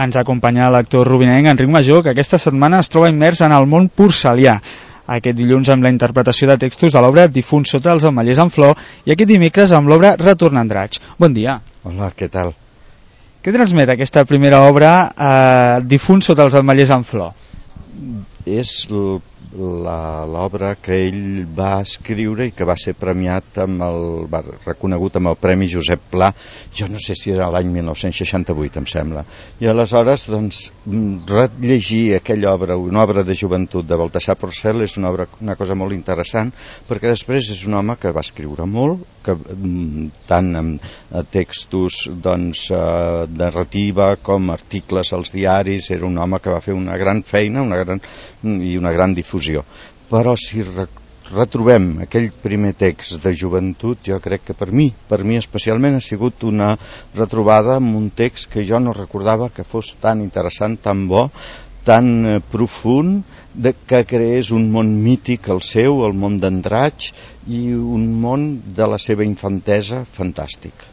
Ens acompanya l'actor rubinenc Enric Majó, que aquesta setmana es troba immers en el món porcelià. Aquest dilluns amb la interpretació de textos de l'obra Difunt sota els ametllers en flor i aquest dimecres amb l'obra Retorn a Andratx. Bon dia. Hola, què tal? Què transmet aquesta primera obra, Difunt sota els ametllers en flor? És l'obra que ell va escriure i que va ser premiat va reconegut amb el Premi Josep Pla, jo no sé si era l'any 1968 em sembla, i aleshores doncs rellegir aquella obra, una obra de joventut de Baltasar Porcel, és una cosa molt interessant, perquè després és un home que va escriure molt, que tant amb textos doncs narrativa com articles als diaris, era un home que va fer una gran feina, una gran difusió. Però si retrobem aquell primer text de joventut, jo crec que per mi especialment ha sigut una retrobada amb un text que jo no recordava que fos tan interessant, tan bo, tan profund, que creés un món mític el seu, el món d'Andratx, i un món de la seva infantesa fantàstic.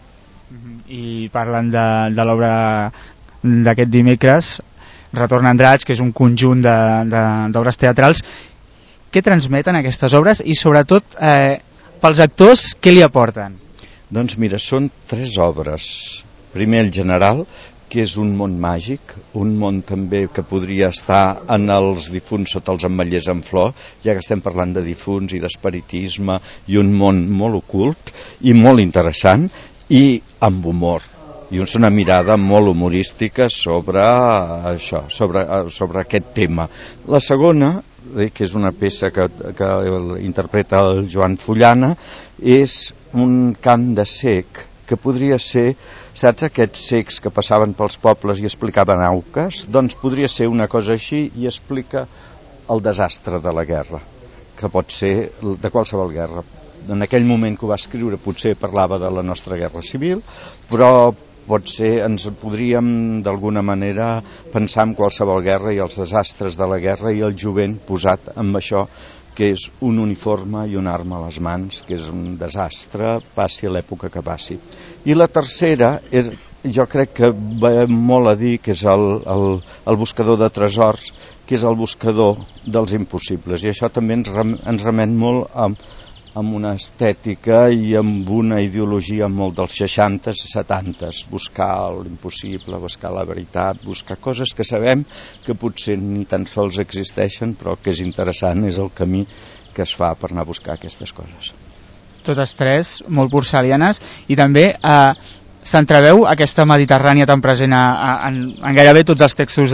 I parlant de l'obra d'aquest dimecres, Retorn a Andratx, que és un conjunt d'obres teatrals, què transmeten aquestes obres i sobretot pels actors què li aporten? Doncs mira, són 3 obres. Primer el general, que és un món màgic, un món també que podria estar en els difunts sota els ametllers en flor, ja que estem parlant de difunts i d'espiritisme, i un món molt ocult i molt interessant i amb humor. I una mirada molt humorística sobre això, sobre aquest tema. La segona, que és una peça que interpreta el Joan Fullana, és un cant de cec, que podria ser, saps aquests cecs que passaven pels pobles i explicaven auques? Doncs podria ser una cosa així i explica el desastre de la guerra, que pot ser de qualsevol guerra. En aquell moment que ho va escriure potser parlava de la nostra guerra civil, però potser ens podríem d'alguna manera pensar en qualsevol guerra i els desastres de la guerra i el jovent posat amb això, que és un uniforme i una arma a les mans, que és un desastre, passi a l'època que passi. I la tercera, jo crec que va molt a dir, que és el buscador de tresors, que és el buscador dels impossibles, i això també ens remet molt amb una estètica i amb una ideologia molt dels 60s i 70s, buscar l'impossible, buscar la veritat, buscar coses que sabem que potser ni tan sols existeixen, però que és interessant, és el camí que es fa per anar a buscar aquestes coses. Totes 3 molt porcelianes, i també s'entreveu aquesta Mediterrània tan present en gairebé tots els textos,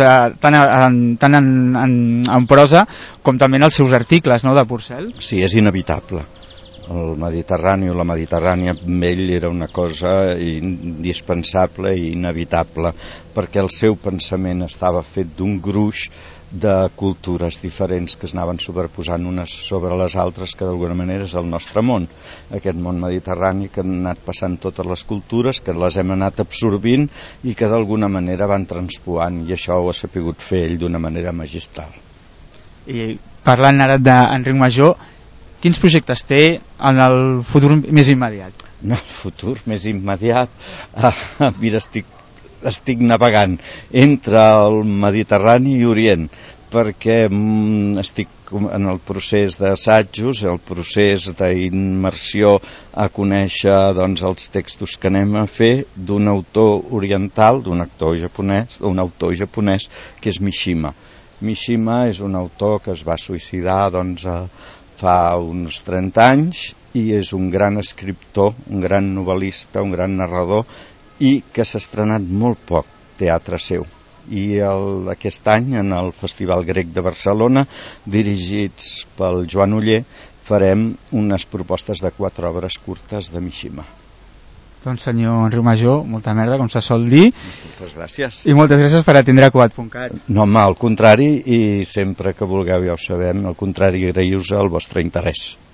tant en prosa com també en els seus articles, no, de Porcel? Sí, és inevitable. El Mediterrani o la Mediterrània amb ell era una cosa indispensable i inevitable, perquè el seu pensament estava fet d'un gruix de cultures diferents que es anaven superposant unes sobre les altres, que d'alguna manera és el nostre món, aquest món mediterrani que han anat passant totes les cultures, que les hem anat absorbint i que d'alguna manera van transposant, i això ho ha sapigut fer ell d'una manera magistral. I parlant ara d'Enric Majó, quins projectes té en el futur més immediat? No, el futur més immediat, mira, estic navegant entre el Mediterrani i Orient, perquè estic en el procés d'assajos, el procés d'immersió a conèixer doncs, els textos que anem a fer d'un autor oriental, d'un autor japonès, que és Mishima. Mishima és un autor que es va suïcidar fa uns 30 anys i és un gran escriptor, un gran novel·lista, un gran narrador, i que s'ha estrenat molt poc teatre seu. I aquest any en el Festival Grec de Barcelona, dirigits pel Joan Oller, farem unes propostes de 4 obres curtes de Mishima. Doncs senyor Enric Majó, molta merda, com se sol dir. Moltes gràcies. I moltes gràcies per atendre Cugat.cat. No, home, al contrari, i sempre que vulgueu ja ho sabem, al contrari, agraïu-vos el vostre interès.